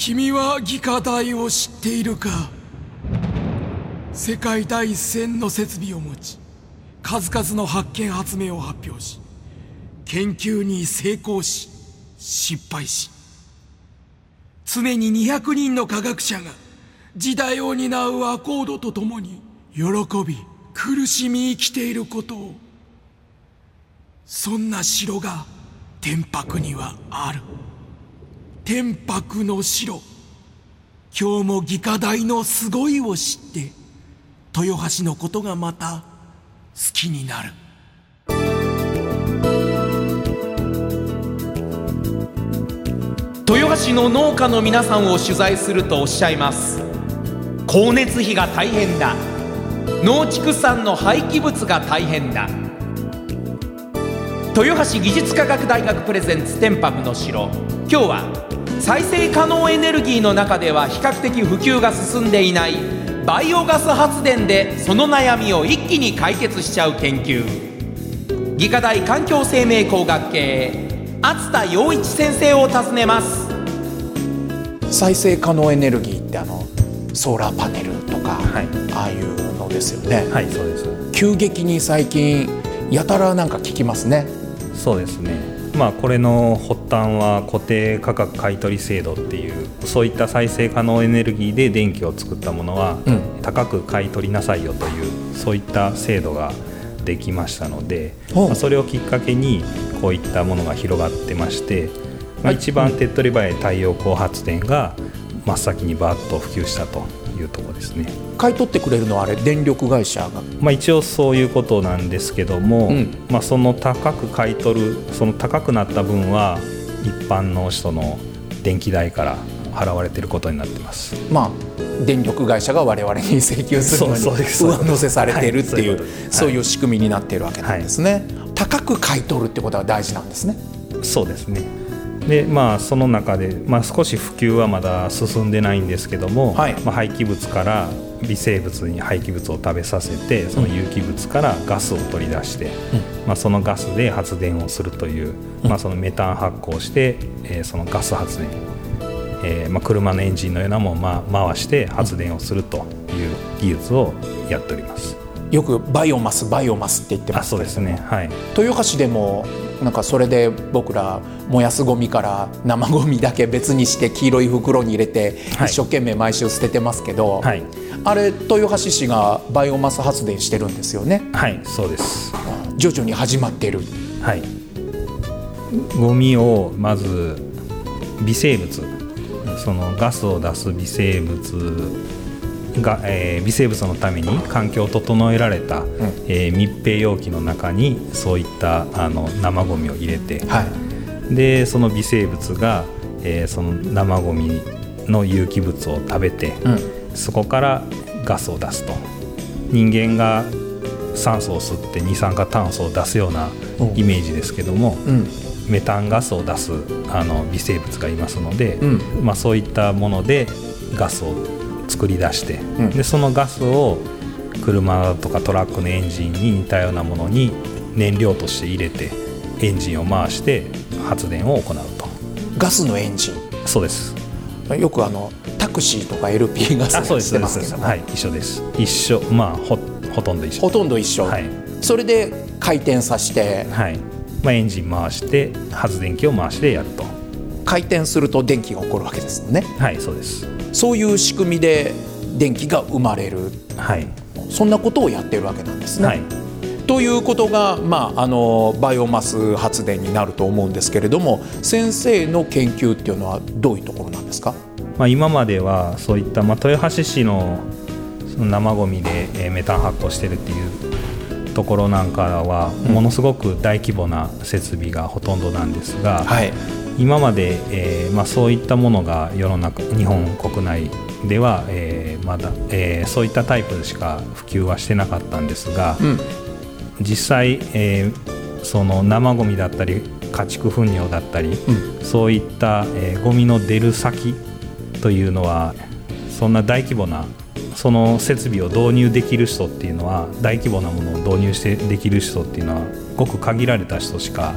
君は技科大を知っているか。世界第一線の設備を持ち、数々の発見発明を発表し、研究に成功し失敗し、常に200人の科学者が時代を担うアコードとともに喜び苦しみ生きていることを。そんな城が天白にはある。天白の城。今日も技科大のすごいを知って豊橋のことがまた好きになる。 豊橋の農家の皆さんを取材するとおっしゃいます。光熱費が大変だ、農畜産の廃棄物が大変だ。豊橋技術科学大学プレゼンツ天白の城。今日は再生可能エネルギーの中では比較的普及が進んでいないバイオガス発電でその悩みを一気に解決しちゃう研究。技科大環境生命工学系熱田洋一先生を訪ねます。 再生可能エネルギーってソーラーパネルとか、はい、ああいうのですよね。 はい、そうです。 急激に最近やたらなんか聞きますね。 そうですね。これの発端は固定価格買取制度っていう、そういった再生可能エネルギーで電気を作ったものは、高く買い取りなさいよというそういった制度ができましたので、それをきっかけにこういったものが広がってまして、一番手っ取り早い太陽光発電が真っ先にバーッと普及したというところですね。 買い取ってくれるのはあれ電力会社が、 一応そういうことなんですけども、その高く買い取る、その高くなった分は一般の人の電気代から払われていることになっています。 電力会社が我々に請求するのに上乗せされているっていう、そういう仕組みになっているわけなんですね。高く買い取るってことは大事なんですね。 そうですね。でその中で、少し普及はまだ進んでないんですけども、廃棄物から微生物に廃棄物を食べさせて、その有機物からガスを取り出して、そのガスで発電をするという、そのメタン発酵して、そのガス発電、車のエンジンのようなものを回して発電をするという技術をやっております。 よくバイオマスって言ってますけども。そうですね。豊橋でもなんかそれで僕ら燃やすゴミから生ゴミだけ別にして黄色い袋に入れて一生懸命毎週捨ててますけど、あれ豊橋市がバイオマス発電してるんですよね。 はい、そうです。 徐々に始まってる。 ゴミをまず微生物、そのガスを出す微生物が、微生物のために環境を整えられた、密閉容器の中にそういった生ゴミを入れて、でその微生物が、その生ゴミの有機物を食べて、そこからガスを出すと。人間が酸素を吸って二酸化炭素を出すようなイメージですけども、メタンガスを出す微生物がいますので、そういったものでガスを作り出して、でそのガスを車とかトラックのエンジンに似たようなものに燃料として入れてエンジンを回して発電を行うと。 ガスのエンジン。 そうです。 よくタクシーとか LP ガスをしてますけど、 一緒です。一緒、ほとんど一緒。 ほとんど一緒。それで回転させて、 エンジン回して発電機を回してやると。 回転すると電気が起こるわけですもんね。 そうです。 そういう仕組みで電気が生まれる、そんなことをやってるわけなんですね。ということが、バイオマス発電になると思うんですけれども、先生の研究っていうのはどういうところなんですか？ 今まではそういった、豊橋市の生ゴミでメタン発酵してるっていうところなんかはものすごく大規模な設備がほとんどなんですが、今まで、そういったものが世の中、日本国内では、まだ、そういったタイプしか普及はしてなかったんですが、実際、その生ゴミだったり家畜糞尿だったり、そういった、ゴミの出る先というのはそんな大規模なその設備を導入できる人っていうのは、大規模なものを導入してできる人っていうのはごく限られた人しか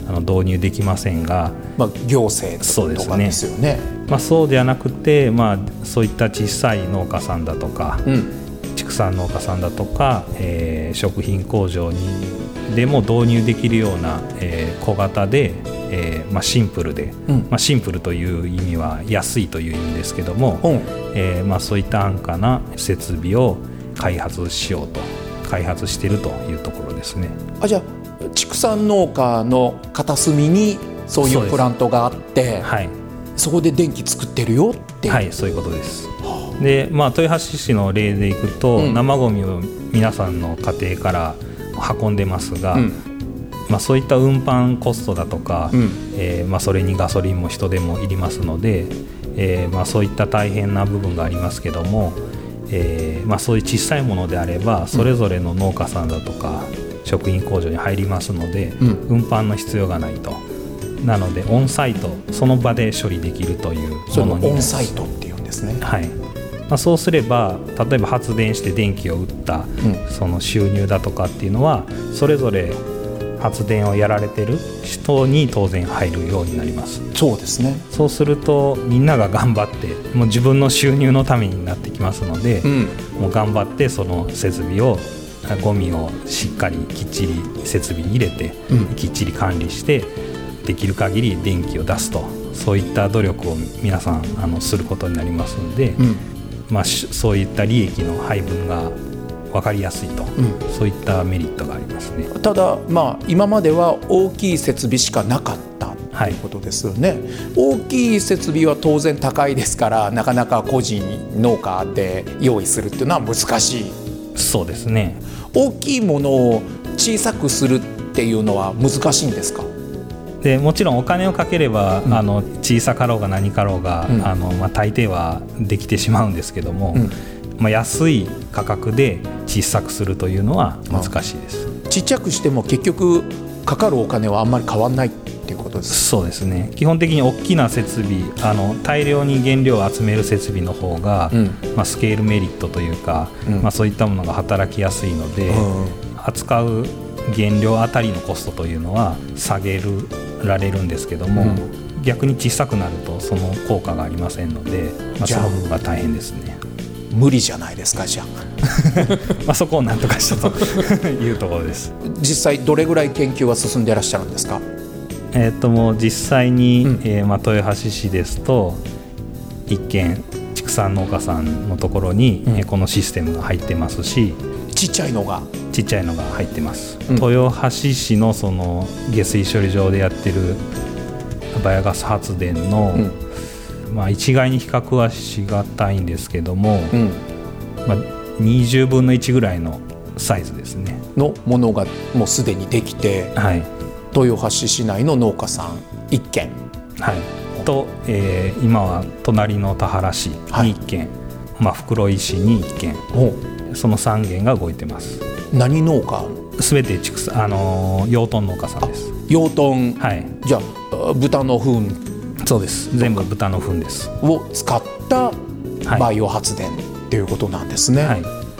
導入できませんが、 行政とかですよね。 そうではなくて、そういった小さい農家さんだとか、畜産農家さんだとか、食品工場にでも導入できるような、小型で、シンプルで、シンプルという意味は安いという意味ですけども、そういった安価な設備を開発しようと開発しているというところですね。 じゃあ畜産農家の片隅にそういうプラントがあって、そこで電気作ってるよっていう。 そういうことです。で、豊橋市の例でいくと、生ゴミを皆さんの家庭から運んでますが、そういった運搬コストだとか、それにガソリンも人手もいりますので、そういった大変な部分がありますけども、そういう小さいものであればそれぞれの農家さんだとか食品工場に入りますので、運搬の必要がないと。なのでオンサイト、その場で処理できるというものになります。 そのオンサイトっていうんですね。 そうすれば例えば発電して電気を売った、その収入だとかっていうのはそれぞれ発電をやられてる人に当然入るようになります。 そうですね。 そうするとみんなが頑張ってもう自分の収入のためになってきますので、もう頑張ってその設備をゴミをしっかりきっちり設備に入れて、きっちり管理してできる限り電気を出すと、そういった努力を皆さんすることになりますので、そういった利益の配分が分かりやすいと、そういったメリットがありますね。 ただ、今までは大きい設備しかなかったということですよね。大きい設備は当然高いですから、なかなか個人農家で用意するっていうのは難しい。 そうですね。 大きいものを小さくするっていうのは難しいんですか？ でもちろんお金をかければ、小さかろうが何かろうが、大抵はできてしまうんですけども、安い価格で小さくするというのは難しいです。 ちっちゃくしても結局かかるお金はあんまり変わらないっていうことですか？ そうですね。基本的に大きな設備、大量に原料を集める設備の方が、スケールメリットというか、そういったものが働きやすいので、扱う原料あたりのコストというのは下げられるんですけども、逆に小さくなるとその効果がありませんので、その部分が大変ですね。 無理じゃないですか、じゃあそこを何とかしたというところです。 実際どれぐらい研究は進んでいらっしゃるんですか？ もう実際に、豊橋市ですと一軒畜産農家さんのところに、このシステムが入ってますし、 ちっちゃいのが入ってます。豊橋市のその下水処理場でやってるバイオガス発電の、一概に比較はしがたいんですけども、20分の1ぐらいのサイズですねのものがもうすでにできて、豊橋市内の農家さん1軒、 と、今は隣の田原市に1軒、袋井市に1軒、その3軒が動いてます。 何農家？ すべて養豚農家さんです。 養豚、じゃあ豚の糞、 そうです。全部豚の糞ですを使ったバイオ発電っていうことなんですね。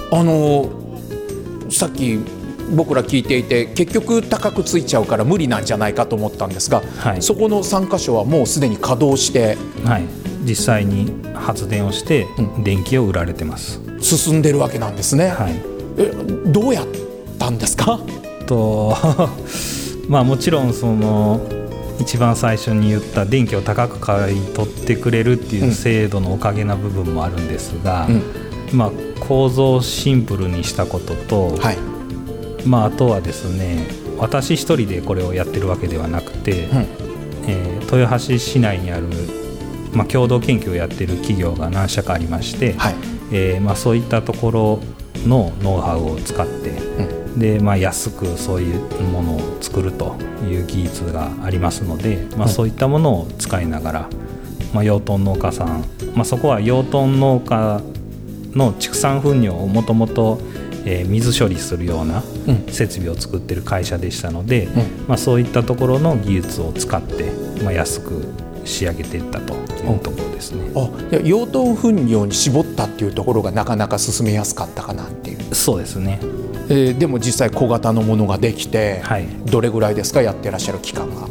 さっき僕ら聞いていて結局高くついちゃうから無理なんじゃないかと思ったんですが、そこの3カ所はもうすでに稼働して、 実際に発電をして電気を売られてます。 進んでるわけなんですね。どうやったんですか？ もちろんその一番最初に言った電気を高く買い取ってくれるっていう制度のおかげな部分もあるんですが、構造をシンプルにしたことと、あとはですね、私一人でこれをやってるわけではなくて、豊橋市内にある、共同研究をやってる企業が何社かありまして、そういったところのノウハウを使って、で安くそういうものを作るという技術がありますので、そういったものを使いながら、養豚農家さん、そこは養豚農家の畜産糞尿をもともと水処理するような設備を作っている会社でしたので、そういったところの技術を使って、安く仕上げていったというところですね。 養豚糞尿に絞ったっていうところがなかなか進めやすかったかなっていう。 そうですね。 でも実際小型のものができて、どれぐらいですか、やってらっしゃる期間が？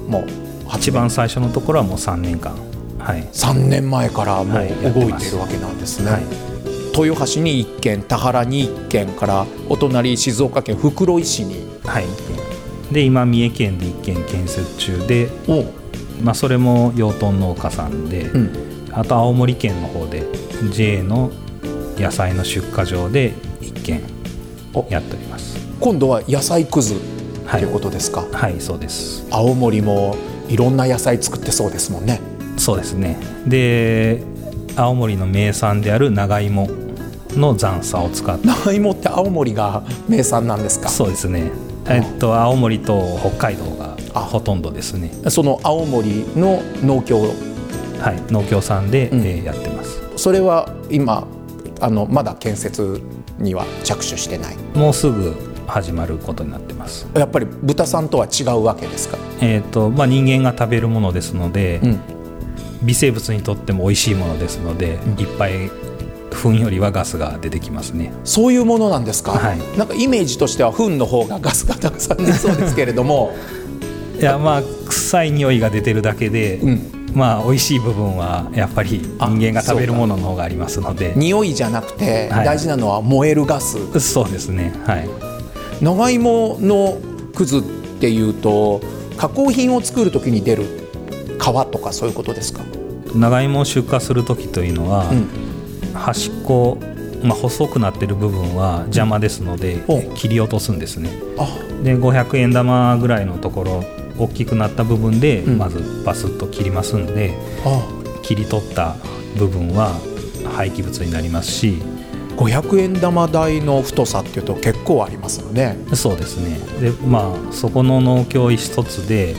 も一番最初のところはもう3年間、はい、 3年前からもう動いているわけなんですね、はい、豊橋に1軒、田原に1軒からお隣静岡県袋井市に、 はい、で今三重県で1軒建設中で、まあ、それも養豚農家さんで、あと青森県の方で JA の野菜の出荷場で1軒やっております。 今度は野菜くずということですか？ はい、はい、そうです。 青森もいろんな野菜作ってそうですもんね。 そうですね。で青森の名産である長芋の残渣を使って。 長芋って青森が名産なんですか？ そうですね。青森と北海道がほとんどですね。 その青森の農協、 はい、農協さんで、やってます。 それは今まだ建設には着手してない？ もうすぐ始まることになってます。 やっぱり豚さんとは違うわけですか？ まあ、人間が食べるものですので、微生物にとっても美味しいものですので、いっぱい糞よりはガスが出てきますね。 そういうものなんですか？ はい、 なんかイメージとしては糞の方がガスがたくさん出そうですけれどもいや、まあ臭い匂いが出てるだけで、まあ美味しい部分はやっぱり人間が食べるものの方がありますので、 匂いじゃなくて大事なのは燃えるガス、 そうですね、はい、 長芋のくずっていうと加工品を作るときに出る皮とかそういうことですか？ 長芋を出荷するときというのは、端っこ、まあ、細くなっている部分は邪魔ですので、切り落とすんですね。で500円玉ぐらいのところ大きくなった部分でまずバスッと切りますんで、切り取った部分は廃棄物になりますし、 500円玉大の太さっていうと結構ありますよね。 そうですね。で、まあ、そこの農協一つで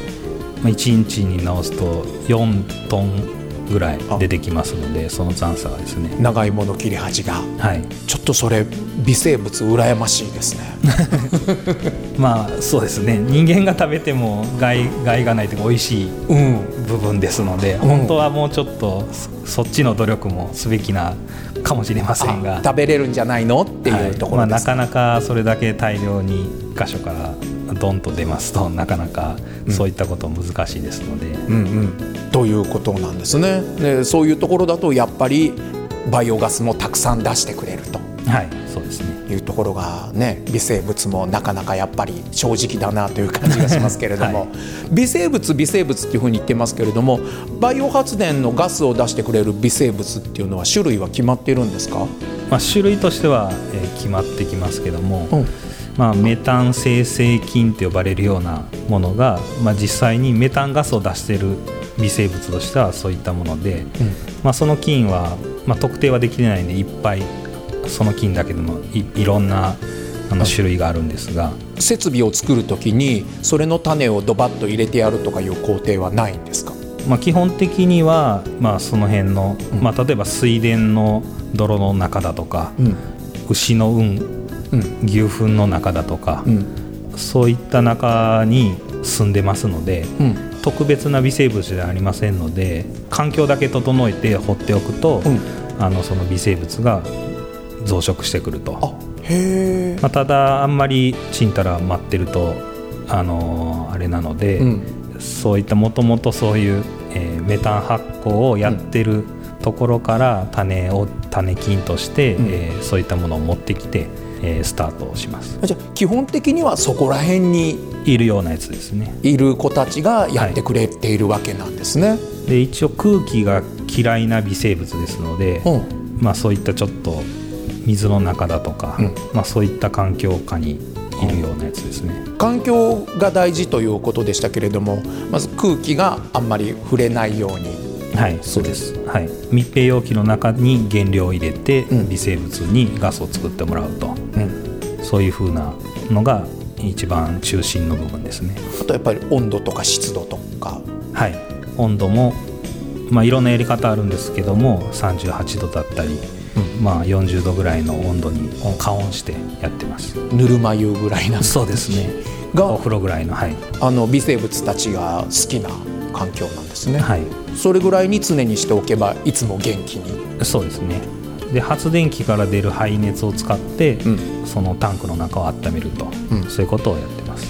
1日に直すと4トンぐらい出てきますので、その残差がですね、 長芋の切れ端が、はい、ちょっとそれ微生物羨ましいですねまあそうですね、人間が食べても害がないというか美味しい部分ですので、本当はもうちょっとそっちの努力もすべきなかもしれませんが、 食べれるんじゃないのっていうところです、 なかなかそれだけ大量に1箇所からドンと出ますとなかなかそういったこと難しいですので、 ということなんですね。でそういうところだとやっぱりバイオガスもたくさん出してくれると、 はい、そうですね、 いうところがね、微生物もなかなかやっぱり正直だなという感じがしますけれども、はい、微生物っていうふうに言ってますけれども、バイオ発電のガスを出してくれる微生物っていうのは種類は決まっているんですか？ まあ、種類としては、決まってきますけども、まあ、メタン生成菌と呼ばれるようなものが、まあ、実際にメタンガスを出している微生物としてはそういったもので、まあ、その菌は、まあ、特定はできないのでいっぱいその菌だけでも いろんな種類があるんですが、 設備を作るときにそれの種をドバッと入れてやるとかいう工程はないんですか？ まあ、基本的には、まあ、その辺の、まあ、例えば水田の泥の中だとか、牛の牛糞の中だとか、そういった中に住んでますので、特別な微生物ではありませんので、環境だけ整えて放っておくと、その微生物が増殖してくると。まあ、ただあんまりちんたら待ってるとあれなので、そういったもともとそういう、メタン発酵をやってるところから種菌として、そういったものを持ってきて、スタートをします。 じゃあ基本的にはそこら辺にいるようなやつですね。 いる子たちがやってくれているわけなんですね。 で一応空気が嫌いな微生物ですので、まあ、そういったちょっと水の中だとか、まあ、そういった環境下にいるようなやつですね。 環境が大事ということでしたけれども、まず空気があんまり触れないように。 はい、そうです、はい、密閉容器の中に原料を入れて、微生物にガスを作ってもらうと、そういう風なのが一番中心の部分ですね。 あとやっぱり温度とか湿度とか。 はい、温度も、まあ、いろんなやり方あるんですけども、38度だったり、まあ、40度ぐらいの温度に加温してやってます。 ぬるま湯ぐらいな。 そうですね、がお風呂ぐらいの、はい、 微生物たちが好きな環境なんですね。 はい、 それぐらいに常にしておけばいつも元気に。 そうですね。で発電機から出る排熱を使って、そのタンクの中を温めると、そういうことをやってます。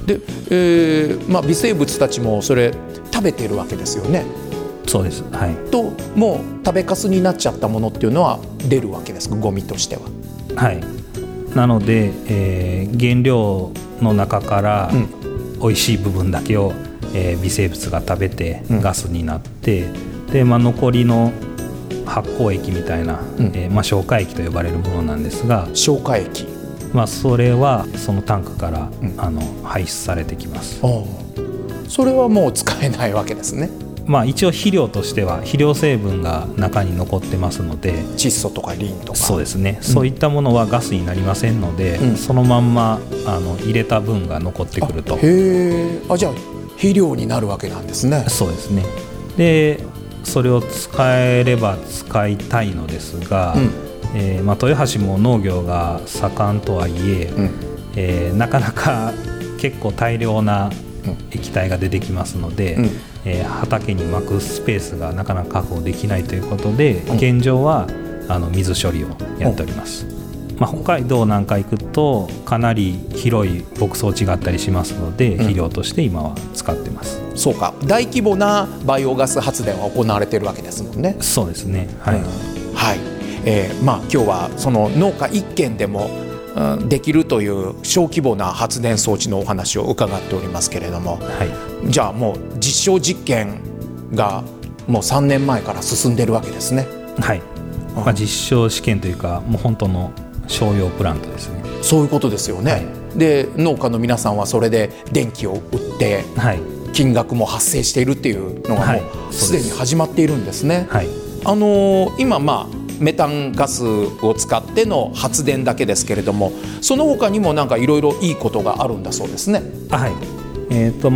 で、微生物たちもそれ食べてるわけですよね。 そうです、はい、 ともう食べかすになっちゃったものっていうのは出るわけですか、ゴミとしては。 はい、なので、原料の中から美味しい部分だけを、微生物が食べてガスになって、で残りの発酵液みたいな、消化液と呼ばれるものなんですが、 消化液、 それはそのタンクから、排出されてきます。 それはもう使えないわけですね。 一応肥料としては肥料成分が中に残ってますので、 窒素とかリンとか、 そうですね、そういったものはガスになりませんので、そのまんま入れた分が残ってくると。 へー、じゃあ肥料になるわけなんですね。 そうですね。でそれを使えれば使いたいのですが、豊橋も農業が盛んとはいえ、なかなか結構大量な液体が出てきますので、畑にまくスペースがなかなか確保できないということで、現状は水処理をやっております。北海道なんか行くとかなり広い牧草地があったりしますので、肥料として今は使ってます。 そうか、大規模なバイオガス発電は行われているわけですもんね。 そうですね、はい、 はい。今日はその農家一軒でもできるという小規模な発電装置のお話を伺っておりますけれども、じゃあもう実証実験がもう3年前から進んでるわけですね。 はい、実証試験というかもう本当の商用プラントですね。 そういうことですよね。で農家の皆さんはそれで電気を売って金額も発生しているっていうのがもうすでに始まっているんですね。今メタンガスを使っての発電だけですけれども、その他にもなんかいろいろいいことがあるんだそうですね。 はい、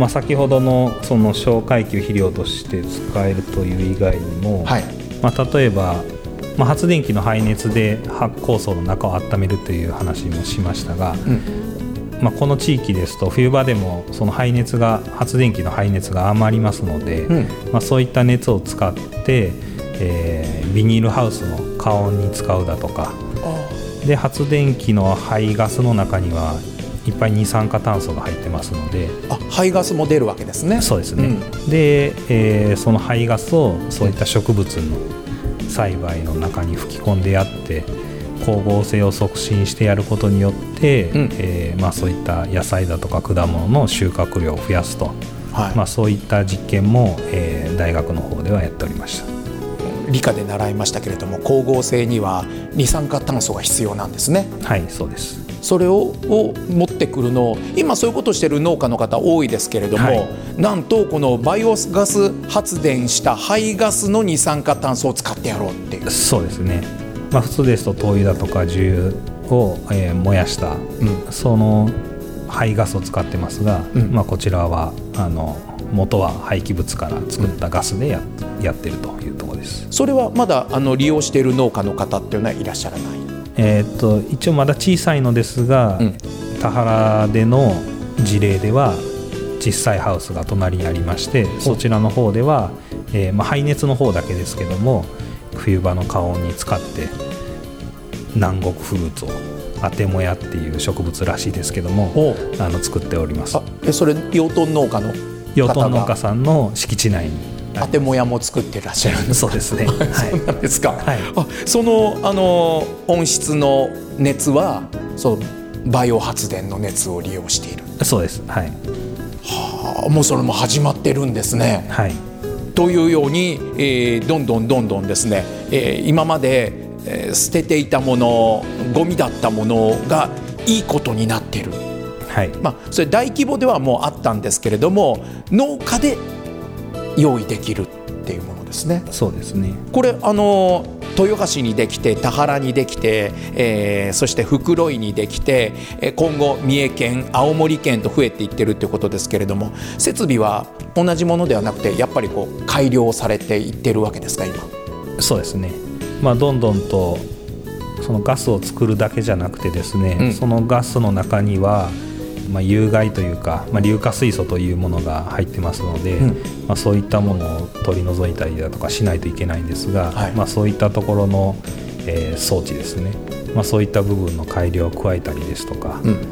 先ほどのその消化液を肥料として使えるという以外にも、例えば、発電機の排熱で発酵槽の中を温めるという話もしましたが、この地域ですと冬場でもその発電機の排熱が余りますので、そういった熱を使ってビニールハウスの加温に使うだとかで、発電機の排ガスの中にはいっぱい二酸化炭素が入ってますので、 排ガスも出るわけですね。 そうですね、で、その排ガスをそういった植物の栽培の中に吹き込んでやって光合成を促進してやることによって、そういった野菜だとか果物の収穫量を増やすと、そういった実験も、大学の方ではやっておりました。 理科で習いましたけれども、光合成には二酸化炭素が必要なんですね。 はい、そうです。 それを持ってくるの、今そういうことをしている農家の方多いですけれども、なんとこのバイオガス発電した排ガスの二酸化炭素を使ってやろうっていう。 そうですね、普通ですと灯油だとか重油を、燃やした、その排ガスを使ってますが、こちらは元は廃棄物から作ったガスでやってるというところです。 それはまだ利用している農家の方っていうのはいらっしゃらない？ 一応まだ小さいのですが、田原での事例では小さいハウスが隣にありまして、そちらの方では、排熱の方だけですけども冬場の加温に使って南国フルーツをアテモヤっていう植物らしいですけども作っております。 それ養豚農家の養豚農家さんの敷地内にアテモヤも作ってらっしゃるんですか？ そうですね、 そうなんですか。その温室の熱はバイオ発電の熱を利用している？ そうです、 もうそれも始まってるんですね。というように、どんどんですね、今まで、捨てていたもの、ゴミだったものがいいことになっている。それ大規模ではもうあったんですけれども、農家で用意できるっていうものですね。 そうですね。 これ豊橋にできて田原にできて、そして袋井にできて、今後三重県青森県と増えていってるっていうことですけれども、設備は同じものではなくてやっぱり改良されていってるわけですか今？ そうですね、どんどんとそのガスを作るだけじゃなくてですね、そのガスの中には有害というか、硫化水素というものが入ってますので、そういったものを取り除いたりだとかしないといけないんですが、そういったところの、装置ですね、そういった部分の改良を加えたりですとか、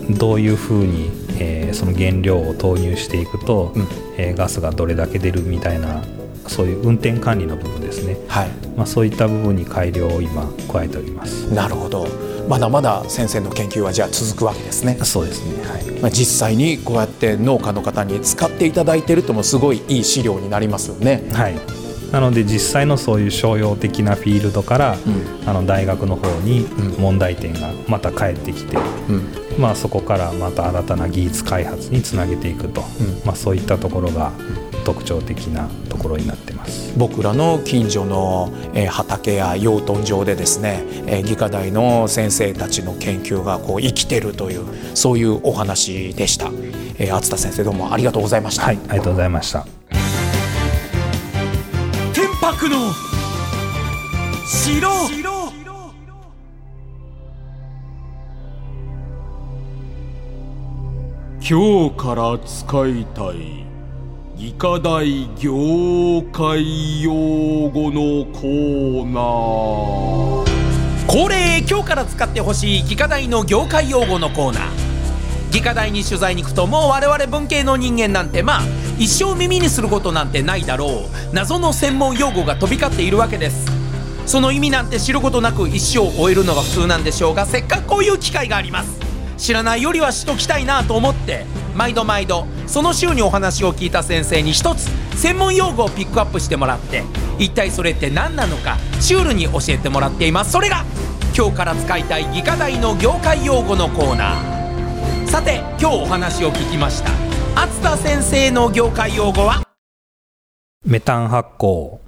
どういうふうに、その原料を投入していくと、ガスがどれだけ出るみたいな、そういう運転管理の部分ですね、そういった部分に改良を今加えております。 なるほど。まだまだ先生の研究はじゃあ続くわけですね。 そうですね、 実際にこうやって農家の方に使っていただいているともすごいいい資料になりますよね。 なので実際のそういう商用的なフィールドから、大学の方に問題点がまた返ってきて、そこからまた新たな技術開発につなげていくと、そういったところが特徴的なところになってます。 僕らの近所の畑や養豚場でですね、技科大の先生たちの研究がこう生きてるという、そういうお話でした。厚田先生、どうもありがとうございました。 ありがとうございました。 天白の城。今日から使いたい技科大業界用語のコーナー。 恒例、今日から使ってほしい技科大の業界用語のコーナー。技科大に取材に行くと、もう我々文系の人間なんて一生耳にすることなんてないだろう謎の専門用語が飛び交っているわけです。その意味なんて知ることなく一生を終えるのが普通なんでしょうが、せっかくこういう機会があります。知らないよりは知っときたいなと思って、毎度その週にお話を聞いた先生に一つ専門用語をピックアップしてもらって、一体それって何なのかシュールに教えてもらっています。それが今日から使いたい技科大の業界用語のコーナー。さて、今日お話を聞きました厚田先生の業界用語はメタン発酵。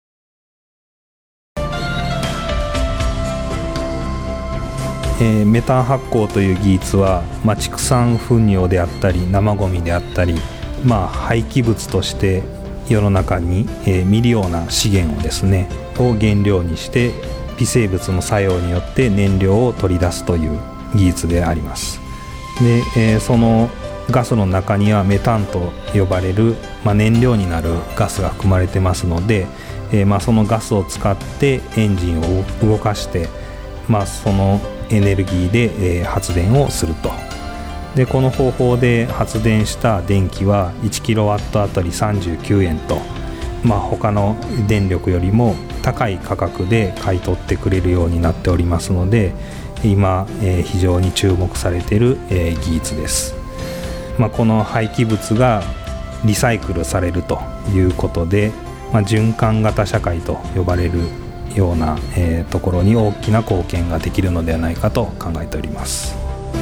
メタン発酵という技術は、畜産糞尿であったり生ゴミであったり、廃棄物として世の中に、未利用な資源をですねを原料にして、微生物の作用によって燃料を取り出すという技術であります。で、そのガスの中にはメタンと呼ばれる、燃料になるガスが含まれてますので、そのガスを使ってエンジンを動かして、そのエネルギーで、発電をすると。で、この方法で発電した電気は1キロワットあたり39円と、他の電力よりも高い価格で買い取ってくれるようになっておりますので、今、非常に注目されている、技術です。この廃棄物がリサイクルされるということで、循環型社会と呼ばれるような、ところに大きな貢献ができるのではないかと考えております。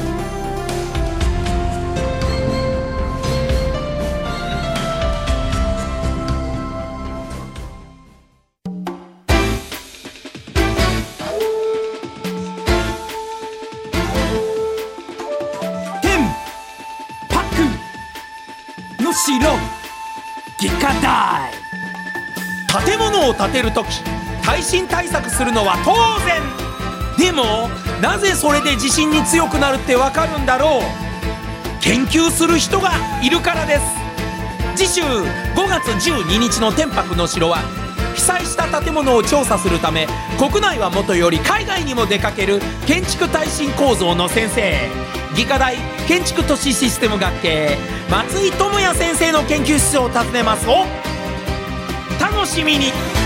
城技科大。建物を建てるとき耐震対策するのは当然。でもなぜそれで地震に強くなるってわかるんだろう。研究する人がいるからです。次週5月12日の天白の城は、被災した建物を調査するため国内はもとより海外にも出かける建築耐震構造の先生、技科大建築都市システム学系松井智也先生の研究室を訪ねます。お楽しみに。